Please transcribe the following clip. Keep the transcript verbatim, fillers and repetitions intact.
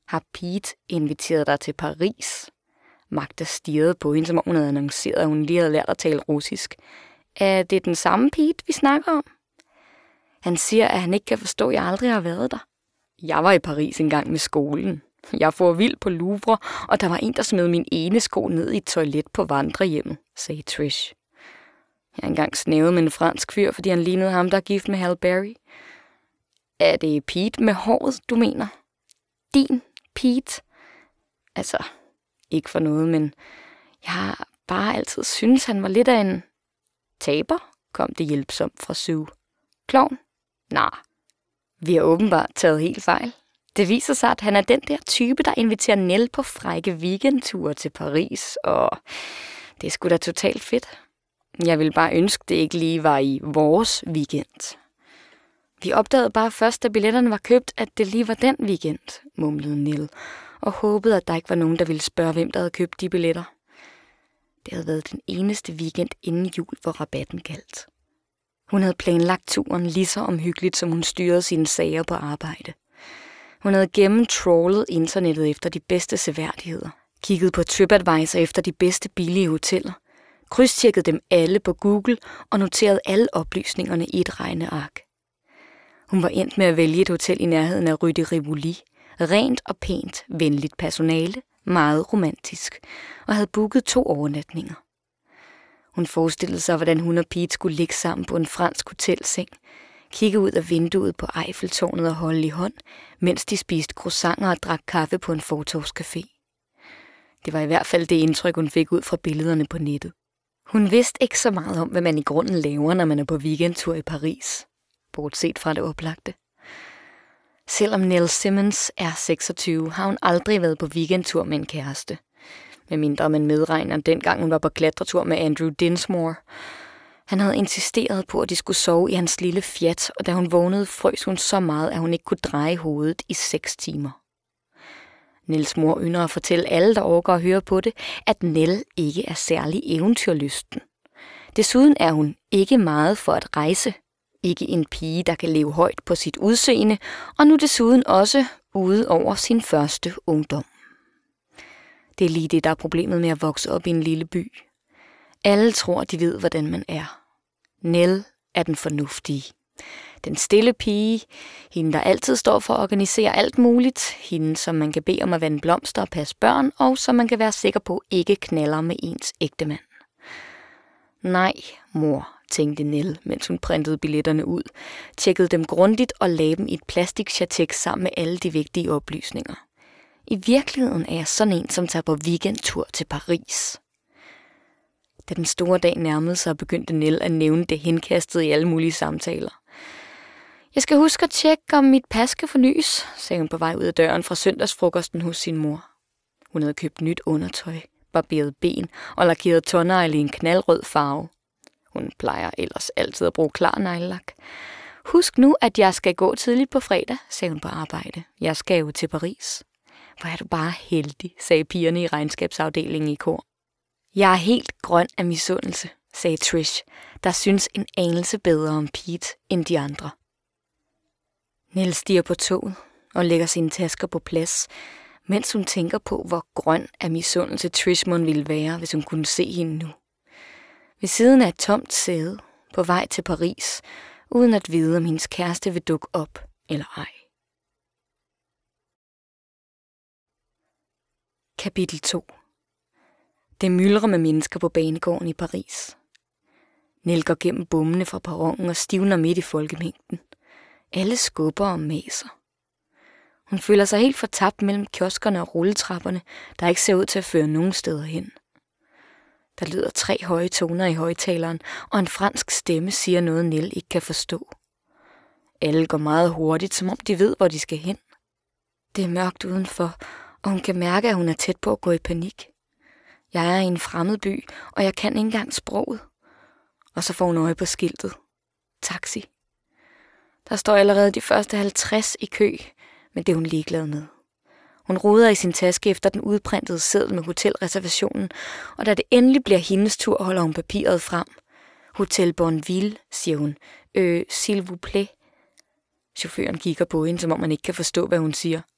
Har Pete inviteret dig til Paris? Magda stirrede på hende, som om hun havde annonceret, at hun lige havde lært at tale russisk. Er det den samme Pete, vi snakker om? Han siger, at han ikke kan forstå, at jeg aldrig har været der. Jeg var i Paris engang med skolen. Jeg får vild på Louvre, og der var en, der smed min ene sko ned i et toilet på vandrehjemmet, sagde Trish. Jeg har engang snævet med en fransk fyr, fordi han lignede ham, der er gift med Halle Berry. Er det Pete med håret, du mener? Din Pete? Altså, ikke for noget, men jeg har bare altid syntes, han var lidt af en taber, kom det hjælpsomt fra Sue. Klovn? Nej, vi har åbenbart taget helt fejl. Det viser sig, at han er den der type, der inviterer Nell på frække weekendture til Paris, og det er sgu da totalt fedt. Jeg ville bare ønske, det ikke lige var i vores weekend. Vi opdagede bare først, da billetterne var købt, at det lige var den weekend, mumlede Nell, og håbede, at der ikke var nogen, der ville spørge, hvem der havde købt de billetter. Det havde været den eneste weekend inden jul, hvor rabatten galt. Hun havde planlagt turen lige så omhyggeligt, som hun styrede sine sager på arbejde. Hun havde gennemtrawlet internettet efter de bedste seværdigheder, kigget på TripAdvisor efter de bedste billige hoteller, krydstjekkede dem alle på Google og noterede alle oplysningerne i et regneark. Hun var endt med at vælge et hotel i nærheden af Rue de Rivoli, rent og pænt, venligt personale, meget romantisk, og havde booket to overnatninger. Hun forestillede sig, hvordan hun og Pete skulle ligge sammen på en fransk hotelseng, kigge ud af vinduet på Eiffeltårnet og holde i hånd, mens de spiste croissanter og drak kaffe på en fortovscafé. Det var i hvert fald det indtryk, hun fik ud fra billederne på nettet. Hun vidste ikke så meget om, hvad man i grunden laver, når man er på weekendtur i Paris, bortset fra det oplagte. Selvom Nell Simmons er seksogtyve, har hun aldrig været på weekendtur med en kæreste. Medmindre man medregner dengang hun var på klatretur med Andrew Dinsmore. Han havde insisteret på, at de skulle sove i hans lille Fiat, og da hun vågnede, frøs hun så meget, at hun ikke kunne dreje hovedet i seks timer. Nells mor ynder at fortælle alle, der orker at høre på det, at Nell ikke er særlig eventyrlysten. Desuden er hun ikke meget for at rejse. Ikke en pige, der kan leve højt på sit udseende, og nu desuden også ude over sin første ungdom. Det er lige det, der er problemet med at vokse op i en lille by. Alle tror, de ved, hvordan man er. Nell er den fornuftige. Den stille pige, hende der altid står for at organisere alt muligt, hende som man kan bede om at vande blomster og passe børn, og som man kan være sikker på ikke knaller med ens ægtemand. Nej, mor, tænkte Nell, mens hun printede billetterne ud, tjekkede dem grundigt og lagde dem i et plastikchartek sammen med alle de vigtige oplysninger. I virkeligheden er jeg sådan en, som tager på weekendtur til Paris. Da den store dag nærmede sig, begyndte Nell at nævne det henkastede i alle mulige samtaler. Jeg skal huske at tjekke, om mit pas skal fornyes, sagde hun på vej ud af døren fra søndagsfrokosten hos sin mor. Hun havde købt nyt undertøj, barberet ben og lakeret tånegle i en knaldrød farve. Hun plejer ellers altid at bruge klar neglelak. Husk nu, at jeg skal gå tidligt på fredag, sagde hun på arbejde. Jeg skal jo til Paris. Hvor er du bare heldig, sagde pigerne i regnskabsafdelingen i kor. Jeg er helt grøn af misundelse, sagde Trish, der synes en anelse bedre om Pete end de andre. Nell stiger på toget og lægger sine tasker på plads, mens hun tænker på, hvor grøn af misundelse Trish mon ville være, hvis hun kunne se hende nu. Ved siden af et tomt sæde, på vej til Paris, uden at vide, om hendes kæreste vil dukke op eller ej. Kapitel to. Det myldrer med mennesker på banegården i Paris. Nell går gennem bommene fra perronen og stivner midt i folkemængden. Alle skubber og maser. Hun føler sig helt fortabt mellem kioskerne og rulletrapperne, der ikke ser ud til at føre nogen steder hen. Der lyder tre høje toner i højtaleren, og en fransk stemme siger noget, Nell ikke kan forstå. Alle går meget hurtigt, som om de ved, hvor de skal hen. Det er mørkt udenfor, og hun kan mærke, at hun er tæt på at gå i panik. Jeg er i en fremmed by, og jeg kan ikke engang sproget. Og så får hun øje på skiltet. Taxi. Der står allerede de første halvtreds i kø, men det er hun ligeglad med. Hun roder i sin taske efter den udprintede seddel med hotelreservationen, og da det endelig bliver hendes tur, holder hun papiret frem. Hotel Bonville, siger hun. Øh, s'il vous plaît. Chaufføren kigger på hende, som om man ikke kan forstå, hvad hun siger.